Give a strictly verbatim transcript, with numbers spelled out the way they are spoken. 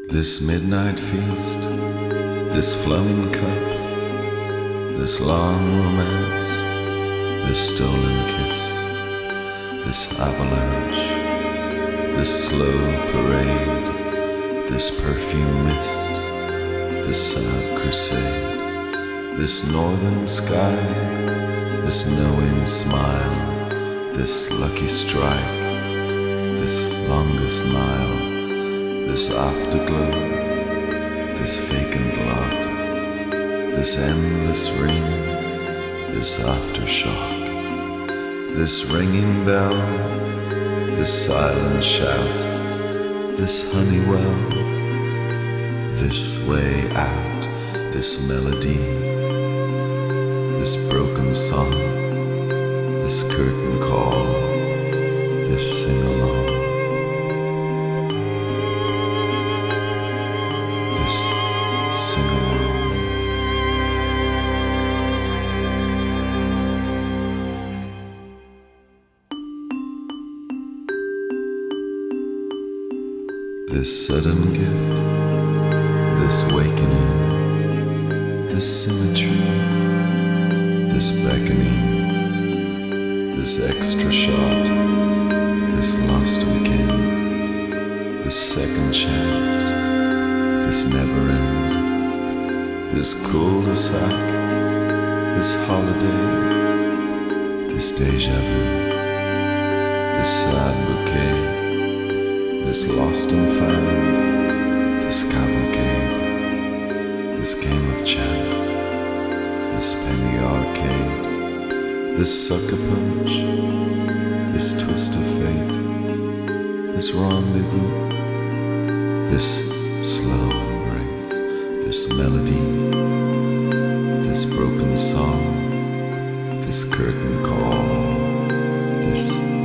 This midnight feast, this flowing cup, this long romance, this stolen kiss, this avalanche, this slow parade, this perfume mist, this sad crusade, this northern sky, this knowing smile, this lucky strike, this longest mile, this afterglow, this vacant lot, this endless ring, this aftershock, this ringing bell, this silent shout, this honey well, this way out, this melody, this broken song, this curtain call, this sing-along. This sudden gift, this wakening, this symmetry, this beckoning, this extra shot, this lost weekend, this second chance, this never end, this cul-de-sac, this holiday, this deja vu, this sad bouquet, this lost and found, this cavalcade, this game of chance, this penny arcade, this sucker punch, this twist of fate, this rendezvous, this slow embrace, this melody, this broken song, this curtain call, this